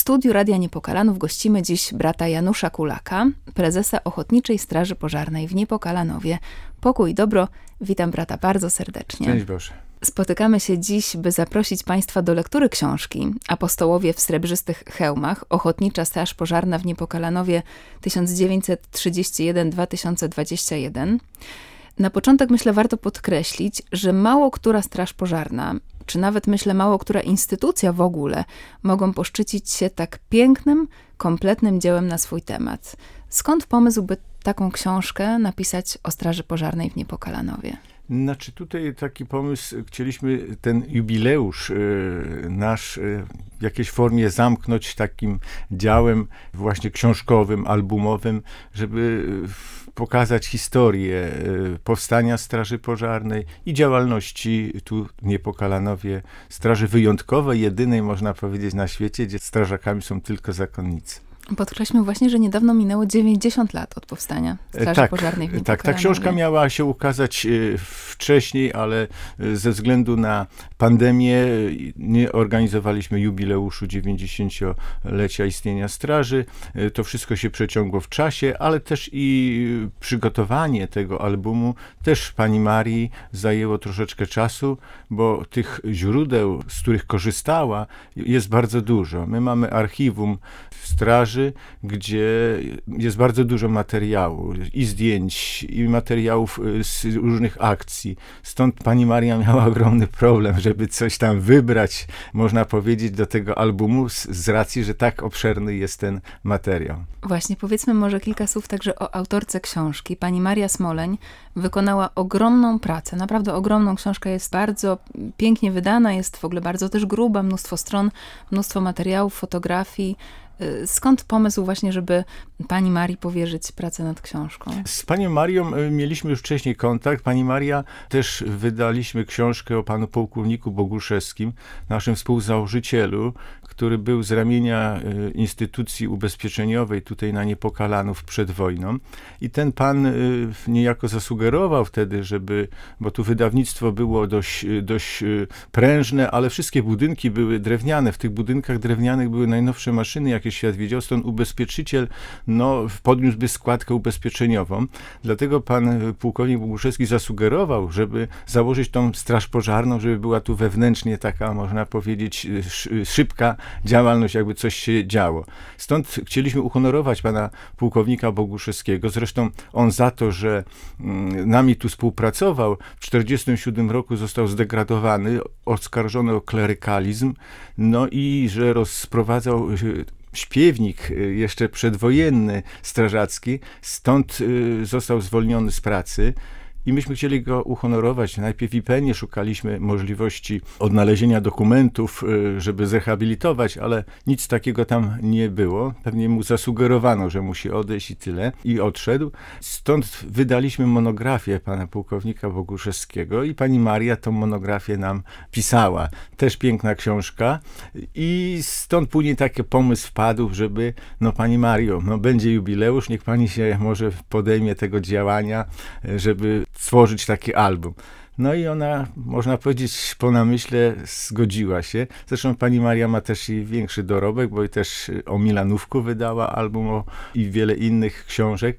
studiu Radia Niepokalanów gościmy dziś brata Janusza Kulaka, prezesa Ochotniczej Straży Pożarnej w Niepokalanowie. Pokój i dobro, witam brata bardzo serdecznie. Szczęść Boże. Spotykamy się dziś, by zaprosić Państwa do lektury książki Apostołowie w srebrzystych hełmach, Ochotnicza Straż Pożarna w Niepokalanowie 1931-2021. Na początek, myślę, warto podkreślić, że mało która straż pożarna, czy nawet, myślę, mało która instytucja w ogóle mogą poszczycić się tak pięknym, kompletnym dziełem na swój temat. Skąd pomysł, by taką książkę napisać o Straży Pożarnej w Niepokalanowie? Znaczy tutaj taki pomysł, chcieliśmy ten jubileusz nasz w jakiejś formie zamknąć takim działem właśnie książkowym, albumowym, żeby pokazać historię powstania Straży Pożarnej i działalności tu w Niepokalanowie, straży wyjątkowej, jedynej można powiedzieć na świecie, gdzie strażakami są tylko zakonnicy. Podkreślmy właśnie, że niedawno minęło 90 lat od powstania Straży Pożarnej w Niepokalanowie. Tak, ta książka miała się ukazać wcześniej, ale ze względu na pandemię nie organizowaliśmy jubileuszu 90-lecia istnienia straży. To wszystko się przeciągło w czasie, ale też i przygotowanie tego albumu też pani Marii zajęło troszeczkę czasu, bo tych źródeł, z których korzystała, jest bardzo dużo. My mamy archiwum straży, gdzie jest bardzo dużo materiału, i zdjęć, i materiałów z różnych akcji. Stąd pani Maria miała ogromny problem, żeby coś tam wybrać, można powiedzieć, do tego albumu, z racji, że tak obszerny jest ten materiał. Właśnie, powiedzmy może kilka słów także o autorce książki. Pani Maria Smoleń wykonała ogromną pracę, naprawdę ogromną. Książka jest bardzo pięknie wydana, jest w ogóle bardzo też gruba, mnóstwo stron, mnóstwo materiałów, fotografii. Skąd pomysł właśnie, żeby pani Marii powierzyć pracę nad książką? Z panią Marią mieliśmy już wcześniej kontakt. Pani Maria też wydaliśmy książkę o panu pułkowniku Boguszewskim, naszym współzałożycielu, który był z ramienia instytucji ubezpieczeniowej tutaj na Niepokalanów przed wojną. I ten pan niejako zasugerował wtedy, bo tu wydawnictwo było dość prężne, ale wszystkie budynki były drewniane. W tych budynkach drewnianych były najnowsze maszyny, jakie świat widział, stąd ubezpieczyciel podniósłby składkę ubezpieczeniową. Dlatego pan pułkownik Boguszewski zasugerował, żeby założyć tą straż pożarną, żeby była tu wewnętrznie taka, można powiedzieć, szybka działalność, jakby coś się działo. Stąd chcieliśmy uhonorować pana pułkownika Boguszewskiego. Zresztą on za to, że nami tu współpracował, w 1947 roku został zdegradowany, oskarżony o klerykalizm, i że rozprowadzał śpiewnik jeszcze przedwojenny strażacki, stąd został zwolniony z pracy. I myśmy chcieli go uhonorować. Najpierw w IPN-ie szukaliśmy możliwości odnalezienia dokumentów, żeby zrehabilitować, ale nic takiego tam nie było. Pewnie mu zasugerowano, że musi odejść i tyle. I odszedł. Stąd wydaliśmy monografię pana pułkownika Boguszewskiego i pani Maria tą monografię nam pisała. Też piękna książka. I stąd później taki pomysł wpadł, żeby, pani Mario, będzie jubileusz, niech pani się może podejmie tego działania, żeby stworzyć taki album. I ona, można powiedzieć, po namyśle zgodziła się. Zresztą pani Maria ma też i większy dorobek, bo i też o Milanówku wydała album i wiele innych książek.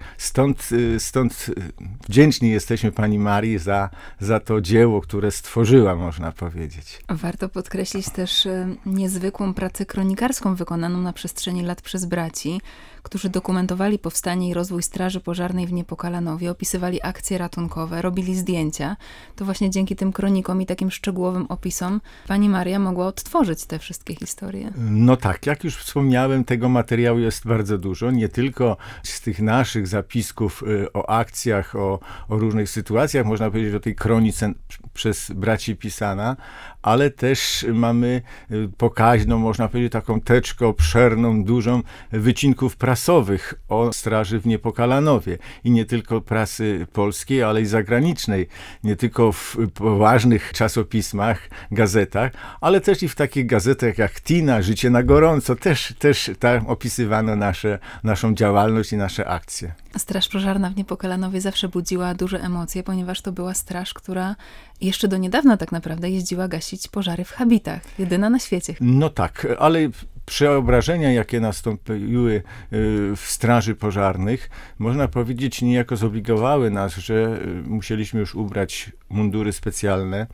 Stąd wdzięczni jesteśmy pani Marii za to dzieło, które stworzyła, można powiedzieć. Warto podkreślić też niezwykłą pracę kronikarską wykonaną na przestrzeni lat przez braci, którzy dokumentowali powstanie i rozwój Straży Pożarnej w Niepokalanowie, opisywali akcje ratunkowe, robili zdjęcia. To właśnie dzięki tym kronikom i takim szczegółowym opisom pani Maria mogła odtworzyć te wszystkie historie. Tak, jak już wspomniałem, tego materiału jest bardzo dużo, nie tylko z tych naszych zapisków o akcjach, o różnych sytuacjach, można powiedzieć o tej kronice przez braci pisana, ale też mamy pokaźną, można powiedzieć, taką teczkę obszerną, dużą wycinków prasowych o straży w Niepokalanowie. I nie tylko prasy polskiej, ale i zagranicznej. Nie tylko w poważnych czasopismach, gazetach, ale też i w takich gazetach jak Tina, Życie na gorąco. Też tam opisywano naszą działalność i nasze akcje. Straż Pożarna w Niepokalanowie zawsze budziła duże emocje, ponieważ to była straż, która jeszcze do niedawna tak naprawdę jeździła gasić pożary w habitach. Jedyna na świecie. Tak, ale Przeobrażenia, jakie nastąpiły w straży pożarnych, można powiedzieć, niejako zobligowały nas, że musieliśmy już ubrać mundury specjalne,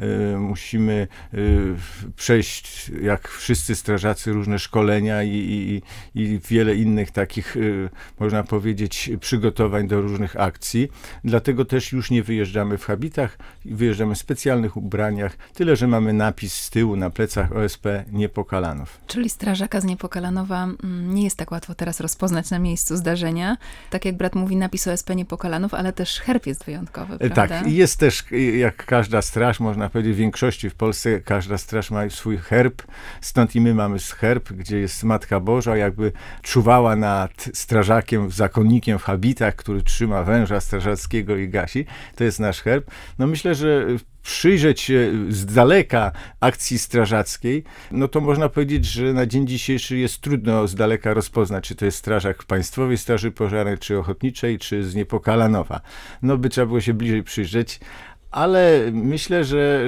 musimy przejść, jak wszyscy strażacy, różne szkolenia i wiele innych takich, można powiedzieć, przygotowań do różnych akcji. Dlatego też już nie wyjeżdżamy w habitach, wyjeżdżamy w specjalnych ubraniach, tyle że mamy napis z tyłu na plecach OSP Niepokalanów. Czyli strażaka z Niepokalanowa nie jest tak łatwo teraz rozpoznać na miejscu zdarzenia. Tak jak brat mówi, napis OSP Niepokalanów, ale też herb jest wyjątkowy, prawda? Tak, i jest też, jak każda straż, można powiedzieć, w większości w Polsce każda straż ma swój herb, stąd i my mamy herb, gdzie jest Matka Boża, jakby czuwała nad strażakiem, zakonnikiem w habitach, który trzyma węża strażackiego i gasi. To jest nasz herb. No myślę, że przyjrzeć się z daleka akcji strażackiej, no to można powiedzieć, że na dzień dzisiejszy jest trudno z daleka rozpoznać, czy to jest strażak Państwowej Straży Pożarnej, czy Ochotniczej, czy z Niepokalanowa. No by trzeba było się bliżej przyjrzeć. Ale myślę,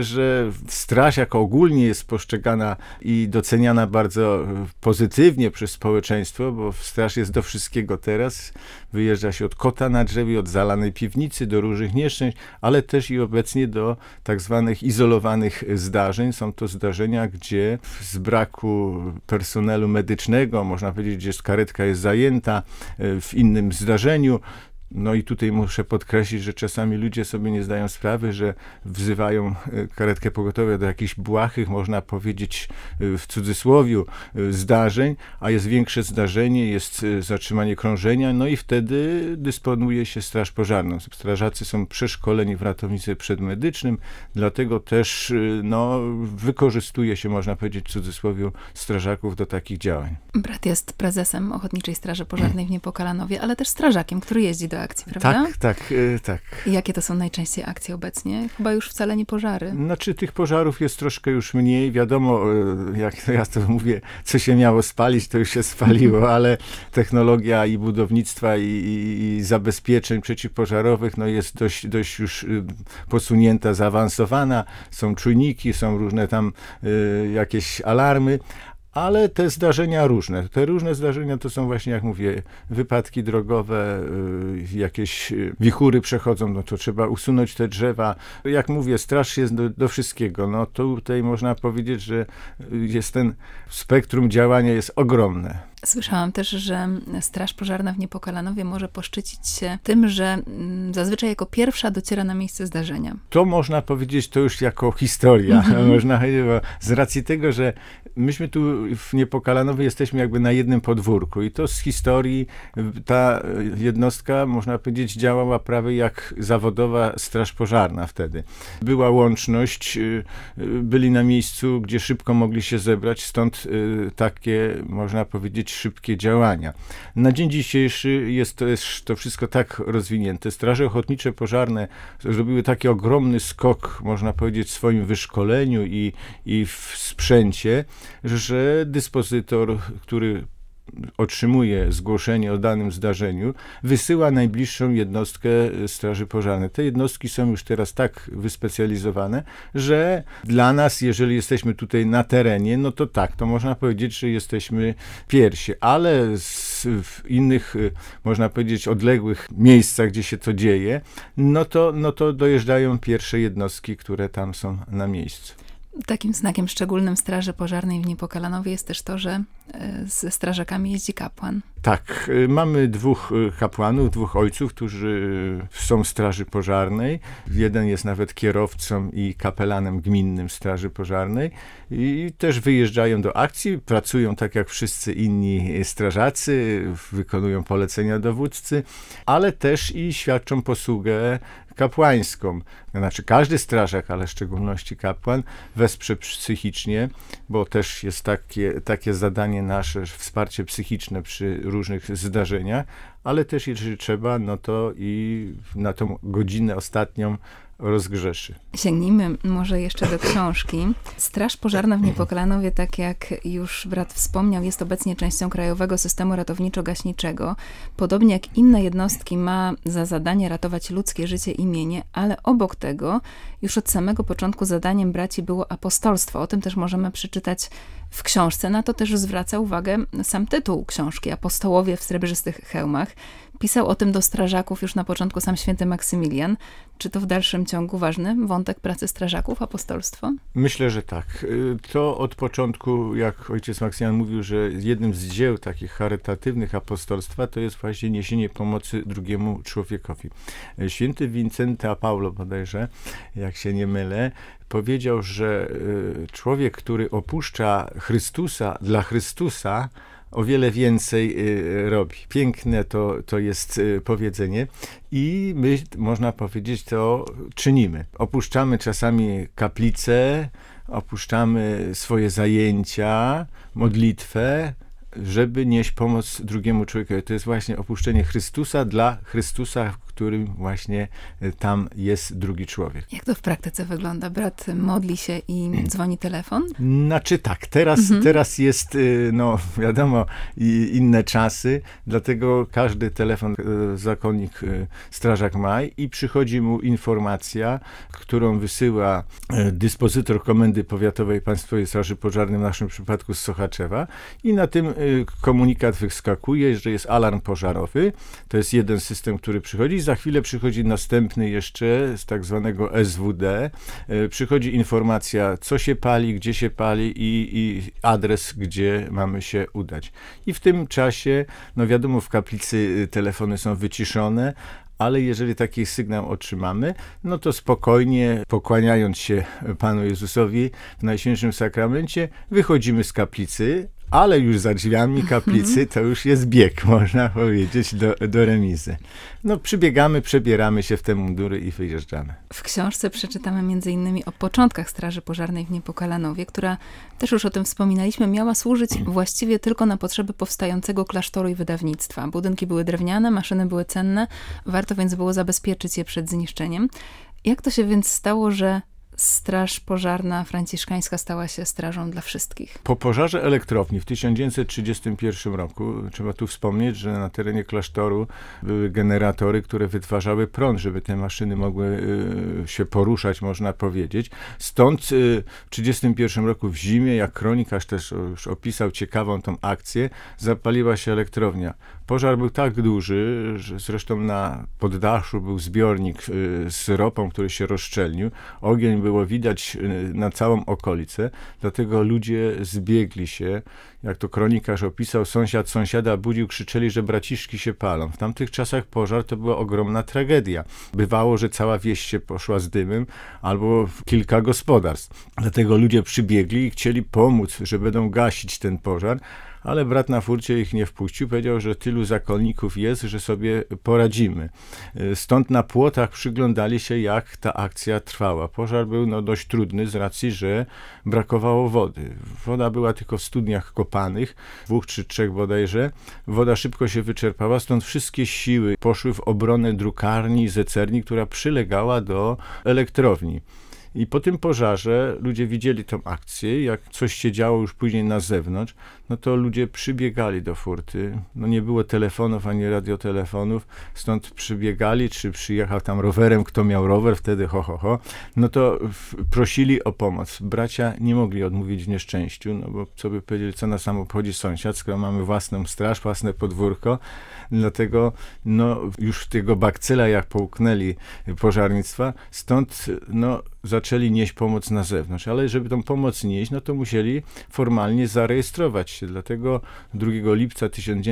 że straż jako ogólnie jest postrzegana i doceniana bardzo pozytywnie przez społeczeństwo, bo straż jest do wszystkiego teraz. Wyjeżdża się od kota na drzewie, od zalanej piwnicy, do różnych nieszczęść, ale też i obecnie do tak zwanych izolowanych zdarzeń. Są to zdarzenia, gdzie z braku personelu medycznego, można powiedzieć, że karetka jest zajęta w innym zdarzeniu. No i tutaj muszę podkreślić, że czasami ludzie sobie nie zdają sprawy, że wzywają karetkę pogotowia do jakichś błahych, można powiedzieć w cudzysłowiu, zdarzeń, a jest większe zdarzenie, jest zatrzymanie krążenia, no i wtedy dysponuje się straż pożarną. Strażacy są przeszkoleni w ratownictwie przedmedycznym, dlatego też wykorzystuje się, można powiedzieć w cudzysłowiu, strażaków do takich działań. Brat jest prezesem Ochotniczej Straży Pożarnej w Niepokalanowie, ale też strażakiem, który jeździ do akcji, prawda? Tak. I jakie to są najczęściej akcje obecnie? Chyba już wcale nie pożary. Znaczy tych pożarów jest troszkę już mniej. Wiadomo, jak ja to mówię, co się miało spalić, to już się spaliło, ale technologia i budownictwa i zabezpieczeń przeciwpożarowych jest dość już posunięta, zaawansowana. Są czujniki, są różne tam jakieś alarmy. Ale te zdarzenia różne. Te różne zdarzenia to są właśnie, jak mówię, wypadki drogowe, jakieś wichury przechodzą, no to trzeba usunąć te drzewa. Jak mówię, straż jest do wszystkiego. No to tutaj można powiedzieć, że jest ten spektrum działania jest ogromne. Słyszałam też, że Straż Pożarna w Niepokalanowie może poszczycić się tym, że zazwyczaj jako pierwsza dociera na miejsce zdarzenia. To można powiedzieć, to już jako historia. Można powiedzieć, bo z racji tego, że myśmy tu w Niepokalanowie jesteśmy jakby na jednym podwórku i to z historii ta jednostka, można powiedzieć, działała prawie jak zawodowa straż pożarna wtedy. Była łączność, byli na miejscu, gdzie szybko mogli się zebrać, stąd takie, można powiedzieć, szybkie działania. Na dzień dzisiejszy jest też to wszystko tak rozwinięte. Straże Ochotnicze Pożarne zrobiły taki ogromny skok, można powiedzieć, w swoim wyszkoleniu i w sprzęcie, że dyspozytor, który otrzymuje zgłoszenie o danym zdarzeniu, wysyła najbliższą jednostkę Straży Pożarnej. Te jednostki są już teraz tak wyspecjalizowane, że dla nas, jeżeli jesteśmy tutaj na terenie, no to tak, to można powiedzieć, że jesteśmy pierwsi, ale w innych, można powiedzieć, odległych miejscach, gdzie się to dzieje, no to dojeżdżają pierwsze jednostki, które tam są na miejscu. Takim znakiem szczególnym Straży Pożarnej w Niepokalanowie jest też to, że ze strażakami jeździ kapłan. Tak, mamy dwóch kapłanów, dwóch ojców, którzy są w Straży Pożarnej. Jeden jest nawet kierowcą i kapelanem gminnym Straży Pożarnej i też wyjeżdżają do akcji, pracują tak jak wszyscy inni strażacy, wykonują polecenia dowódcy, ale też i świadczą posługę kapłańską. Znaczy każdy strażak, ale w szczególności kapłan, wesprze psychicznie, bo też jest takie zadanie nasze, wsparcie psychiczne przy różnych zdarzeniach, ale też jeżeli trzeba, no to i na tą godzinę ostatnią rozgrzeszy. Sięgnijmy może jeszcze do książki. Straż Pożarna w Niepokalanowie, tak jak już brat wspomniał, jest obecnie częścią krajowego systemu ratowniczo-gaśniczego. Podobnie jak inne jednostki ma za zadanie ratować ludzkie życie i mienie, ale obok tego już od samego początku zadaniem braci było apostolstwo. O tym też możemy przeczytać w książce. Na to też zwraca uwagę sam tytuł książki, Apostołowie w srebrzystych hełmach. Pisał o tym do strażaków już na początku sam święty Maksymilian. Czy to w dalszym ciągu ważny wątek pracy strażaków, apostolstwo? Myślę, że tak. To od początku, jak ojciec Maksymilian mówił, że jednym z dzieł takich charytatywnych apostolstwa to jest właśnie niesienie pomocy drugiemu człowiekowi. Święty Wincenty Paulo bodajże, jak się nie mylę, powiedział, że człowiek, który opuszcza Chrystusa dla Chrystusa, o wiele więcej robi. Piękne to jest powiedzenie i my, można powiedzieć, to czynimy. Opuszczamy czasami kaplicę, opuszczamy swoje zajęcia, modlitwę, żeby nieść pomoc drugiemu człowiekowi. To jest właśnie opuszczenie Chrystusa dla Chrystusa, w którym właśnie tam jest drugi człowiek. Jak to w praktyce wygląda? Brat modli się i dzwoni telefon? Znaczy tak, teraz jest, no wiadomo, inne czasy, dlatego każdy telefon zakonnik, strażak ma i przychodzi mu informacja, którą wysyła dyspozytor Komendy Powiatowej Państwowej Straży Pożarnej, w naszym przypadku z Sochaczewa, i na tym komunikat wyskakuje, że jest alarm pożarowy. To jest jeden system, który przychodzi. Za chwilę przychodzi następny jeszcze z tak zwanego SWD. Przychodzi informacja, co się pali, gdzie się pali i adres, gdzie mamy się udać. I w tym czasie, no wiadomo, w kaplicy telefony są wyciszone, ale jeżeli taki sygnał otrzymamy, no to spokojnie, pokłaniając się Panu Jezusowi w Najświętszym Sakramencie, wychodzimy z kaplicy, ale już za drzwiami kaplicy to już jest bieg, można powiedzieć, do remizy. No przybiegamy, przebieramy się w te mundury i wyjeżdżamy. W książce przeczytamy m.in. o początkach Straży Pożarnej w Niepokalanowie, która, też już o tym wspominaliśmy, miała służyć właściwie tylko na potrzeby powstającego klasztoru i wydawnictwa. Budynki były drewniane, maszyny były cenne, warto więc było zabezpieczyć je przed zniszczeniem. Jak to się więc stało, że Straż Pożarna Franciszkańska stała się strażą dla wszystkich? Po pożarze elektrowni w 1931 roku, trzeba tu wspomnieć, że na terenie klasztoru były generatory, które wytwarzały prąd, żeby te maszyny mogły się poruszać, można powiedzieć. Stąd w 1931 roku w zimie, jak kronikarz też już opisał ciekawą tą akcję, zapaliła się elektrownia. Pożar był tak duży, że zresztą na poddaszu był zbiornik z ropą, który się rozszczelnił. Ogień było widać na całą okolicę, dlatego ludzie zbiegli się. Jak to kronikarz opisał, sąsiad sąsiada budził, krzyczeli, że braciszki się palą. W tamtych czasach pożar to była ogromna tragedia. Bywało, że cała wieś się poszła z dymem, albo kilka gospodarstw. Dlatego ludzie przybiegli i chcieli pomóc, że będą gasić ten pożar, ale brat na furcie ich nie wpuścił, powiedział, że tylu zakonników jest, że sobie poradzimy. Stąd na płotach przyglądali się, jak ta akcja trwała. Pożar był dość trudny z racji, że brakowało wody. Woda była tylko w studniach kopanych, 2 czy 3 bodajże. Woda szybko się wyczerpała, stąd wszystkie siły poszły w obronę drukarni i zecerni, która przylegała do elektrowni. I po tym pożarze ludzie widzieli tą akcję, jak coś się działo już później na zewnątrz, no to ludzie przybiegali do furty. No nie było telefonów ani radiotelefonów, stąd przybiegali, czy przyjechał tam rowerem, kto miał rower, wtedy no to prosili o pomoc. Bracia nie mogli odmówić w nieszczęściu, no bo co by powiedzieli, co nas tam obchodzi sąsiad, skoro mamy własną straż, własne podwórko. Dlatego no już w tego bakcyla, jak połknęli pożarnictwa, stąd no zaczęli nieść pomoc na zewnątrz, ale żeby tą pomoc nieść, no to musieli formalnie zarejestrować się. Dlatego 2 lipca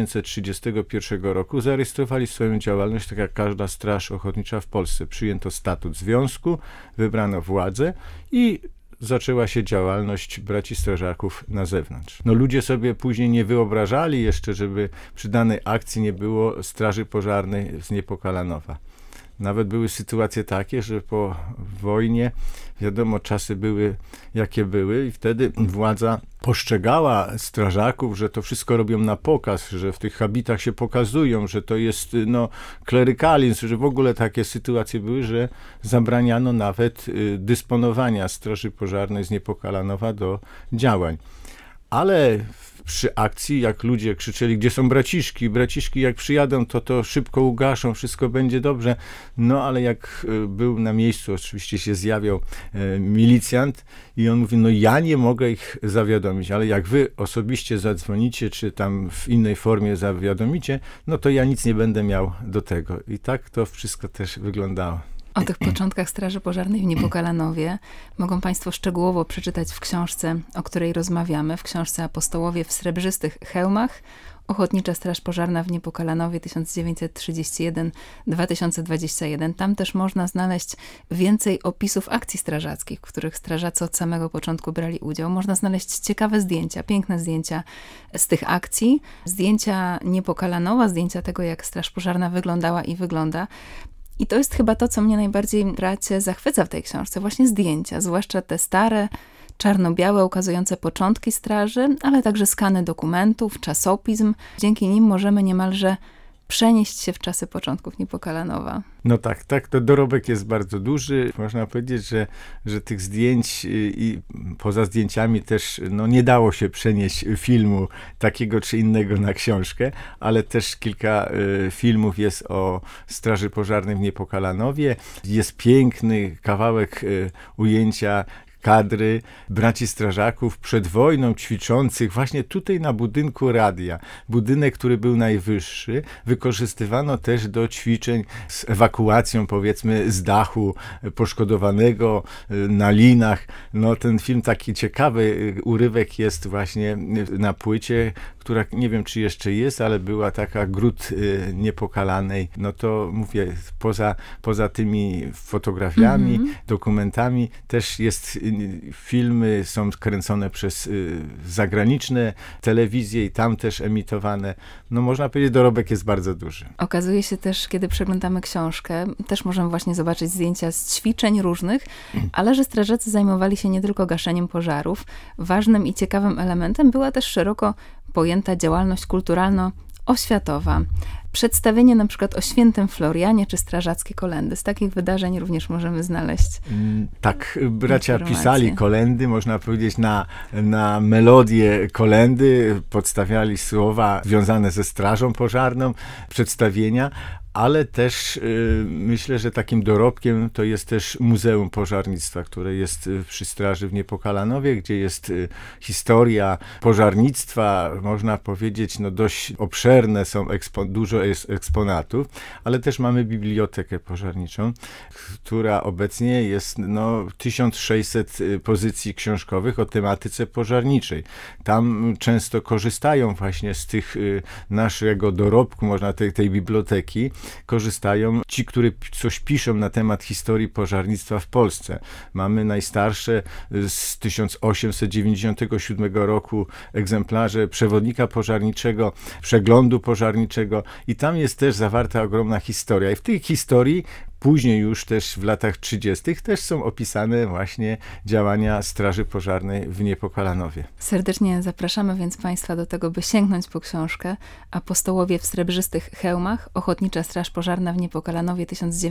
1931 roku zarejestrowali swoją działalność, tak jak każda straż ochotnicza w Polsce. Przyjęto statut związku, wybrano władzę i zaczęła się działalność braci strażaków na zewnątrz. No ludzie sobie później nie wyobrażali jeszcze, żeby przy danej akcji nie było straży pożarnej z Niepokalanowa. Nawet były sytuacje takie, że po wojnie wiadomo, czasy były jakie były i wtedy władza postrzegała strażaków, że to wszystko robią na pokaz, że w tych habitach się pokazują, że to jest klerykalizm, że w ogóle takie sytuacje były, że zabraniano nawet dysponowania Straży Pożarnej z Niepokalanowa do działań. Ale przy akcji, jak ludzie krzyczeli, gdzie są braciszki, braciszki jak przyjadą, to szybko ugaszą, wszystko będzie dobrze. No ale jak był na miejscu, oczywiście się zjawiał milicjant i on mówi, no ja nie mogę ich zawiadomić, ale jak wy osobiście zadzwonicie, czy tam w innej formie zawiadomicie, no to ja nic nie będę miał do tego. I tak to wszystko też wyglądało. O tych początkach Straży Pożarnej w Niepokalanowie mogą Państwo szczegółowo przeczytać w książce, o której rozmawiamy, w książce Apostołowie w srebrzystych hełmach, Ochotnicza Straż Pożarna w Niepokalanowie 1931-2021. Tam też można znaleźć więcej opisów akcji strażackich, w których strażacy od samego początku brali udział. Można znaleźć ciekawe zdjęcia, piękne zdjęcia z tych akcji, zdjęcia Niepokalanowa, zdjęcia tego, jak Straż Pożarna wyglądała i wygląda. I to jest chyba to, co mnie najbardziej, bracie, zachwyca w tej książce. Właśnie zdjęcia, zwłaszcza te stare, czarno-białe, ukazujące początki straży, ale także skany dokumentów, czasopism. Dzięki nim możemy niemalże przenieść się w czasy początków Niepokalanowa. No tak, to dorobek jest bardzo duży. Można powiedzieć, że tych zdjęć i poza zdjęciami też nie dało się przenieść filmu takiego czy innego na książkę, ale też kilka filmów jest o Straży Pożarnej w Niepokalanowie. Jest piękny kawałek ujęcia kadry braci strażaków przed wojną ćwiczących właśnie tutaj na budynku radia. Budynek, który był najwyższy, wykorzystywano też do ćwiczeń z ewakuacją, powiedzmy, z dachu poszkodowanego na linach. No ten film, taki ciekawy urywek jest właśnie na płycie, która nie wiem, czy jeszcze jest, ale była taka Gród Niepokalanej. No to mówię, poza tymi fotografiami, dokumentami też jest filmy, są kręcone przez zagraniczne telewizje i tam też emitowane. No można powiedzieć, dorobek jest bardzo duży. Okazuje się też, kiedy przeglądamy książkę, też możemy właśnie zobaczyć zdjęcia z ćwiczeń różnych, ale że strażacy zajmowali się nie tylko gaszeniem pożarów. Ważnym i ciekawym elementem była też szeroko pojęta działalność kulturalno-oświatowa. Przedstawienie na przykład o Świętym Florianie, czy strażackie kolendy. Z takich wydarzeń również możemy znaleźć tak, bracia pisali kolendy, można powiedzieć, na melodię kolendy, podstawiali słowa związane ze Strażą Pożarną, przedstawienia, ale też myślę, że takim dorobkiem to jest też Muzeum Pożarnictwa, które jest przy Straży w Niepokalanowie, gdzie jest historia pożarnictwa, można powiedzieć, dość obszerne, dużo jest eksponatów, ale też mamy bibliotekę pożarniczą, która obecnie jest 1600 pozycji książkowych o tematyce pożarniczej. Tam często korzystają właśnie z tych naszego dorobku, można tej biblioteki, korzystają ci, którzy coś piszą na temat historii pożarnictwa w Polsce. Mamy najstarsze z 1897 roku egzemplarze przewodnika pożarniczego, przeglądu pożarniczego i tam jest też zawarta ogromna historia. I w tej historii później już też w latach 30. też są opisane właśnie działania Straży Pożarnej w Niepokalanowie. Serdecznie zapraszamy więc Państwa do tego, by sięgnąć po książkę Apostołowie w srebrzystych hełmach, Ochotnicza Straż Pożarna w Niepokalanowie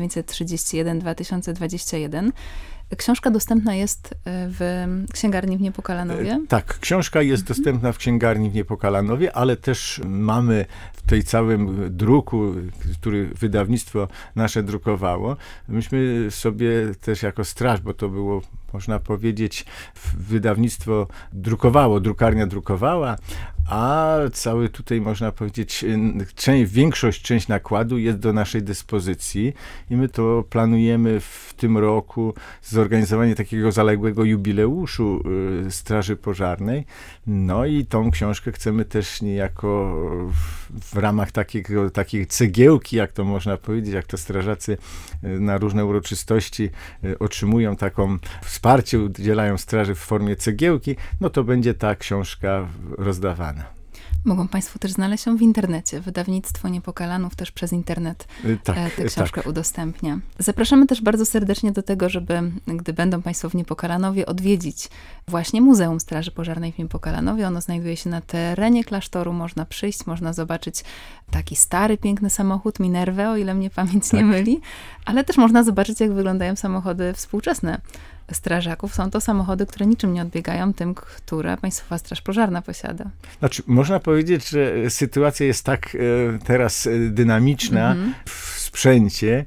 1931-2021. Książka dostępna jest w księgarni w Niepokalanowie? Tak, książka jest dostępna w księgarni w Niepokalanowie, ale też mamy w tej całym druku, który wydawnictwo nasze drukowało, myśmy sobie też jako straż, bo to było, można powiedzieć, wydawnictwo drukowało, drukarnia drukowała, a cały tutaj, można powiedzieć, część nakładu jest do naszej dyspozycji i my to planujemy w tym roku zorganizowanie takiego zaległego jubileuszu Straży Pożarnej. No i tą książkę chcemy też niejako w ramach takiej cegiełki, jak to można powiedzieć, jak to strażacy na różne uroczystości otrzymują taką wsparcie, udzielają straży w formie cegiełki, no to będzie ta książka rozdawana. Mogą Państwo też znaleźć ją w internecie. Wydawnictwo Niepokalanów też przez internet tę książkę udostępnia. Zapraszamy też bardzo serdecznie do tego, żeby, gdy będą Państwo w Niepokalanowie, odwiedzić właśnie Muzeum Straży Pożarnej w Niepokalanowie. Ono znajduje się na terenie klasztoru. Można przyjść, można zobaczyć taki stary, piękny samochód Minervę, o ile mnie pamięć nie myli, ale też można zobaczyć, jak wyglądają samochody współczesne strażaków. Są to samochody, które niczym nie odbiegają tym, które Państwowa Straż Pożarna posiada. Znaczy, można powiedzieć, że sytuacja jest tak teraz dynamiczna w sprzęcie,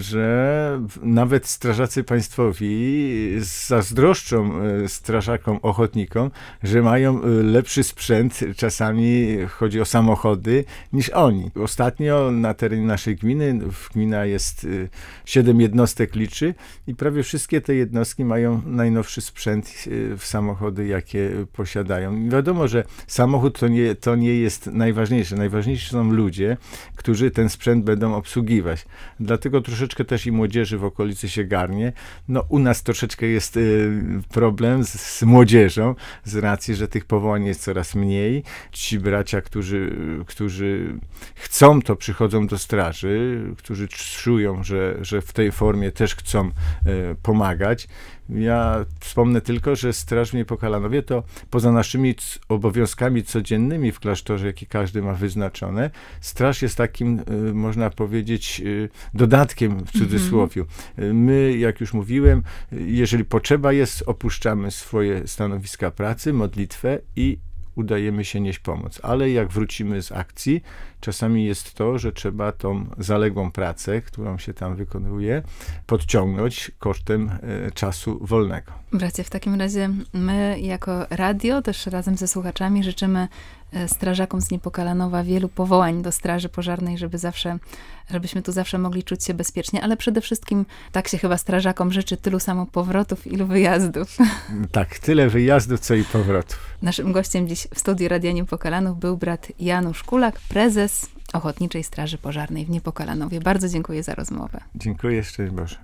że nawet strażacy państwowi zazdroszczą strażakom ochotnikom, że mają lepszy sprzęt, czasami chodzi o samochody, niż oni. Ostatnio na terenie naszej gminy, gmina jest 7 jednostek liczy i prawie wszystkie te jednostki mają najnowszy sprzęt w samochody, jakie posiadają. I wiadomo, że samochód to nie jest najważniejsze. Najważniejsi są ludzie, którzy ten sprzęt będą obsługiwać. Dlatego troszeczkę też i młodzieży w okolicy się garnie. No u nas troszeczkę jest problem z młodzieżą, z racji, że tych powołań jest coraz mniej. Ci bracia, którzy chcą, to przychodzą do straży, którzy czują, że w tej formie też chcą pomagać. Ja wspomnę tylko, że Straż w Niepokalanowie to poza naszymi obowiązkami codziennymi w klasztorze, jakie każdy ma wyznaczone, straż jest takim, można powiedzieć, dodatkiem w cudzysłowiu. My, jak już mówiłem, jeżeli potrzeba jest, opuszczamy swoje stanowiska pracy, modlitwę i udajemy się nieść pomoc. Ale jak wrócimy z akcji, czasami jest to, że trzeba tą zaległą pracę, którą się tam wykonuje, podciągnąć kosztem czasu wolnego. Bracie, w takim razie my jako radio, też razem ze słuchaczami życzymy strażakom z Niepokalanowa wielu powołań do Straży Pożarnej, żebyśmy tu zawsze mogli czuć się bezpiecznie, ale przede wszystkim tak się chyba strażakom życzy tylu samo powrotów, ilu wyjazdów. Tak, tyle wyjazdów, co i powrotów. Naszym gościem dziś w studiu Radia Niepokalanów był brat Janusz Kulak, prezes Ochotniczej Straży Pożarnej w Niepokalanowie. Bardzo dziękuję za rozmowę. Dziękuję, szczęść Boże.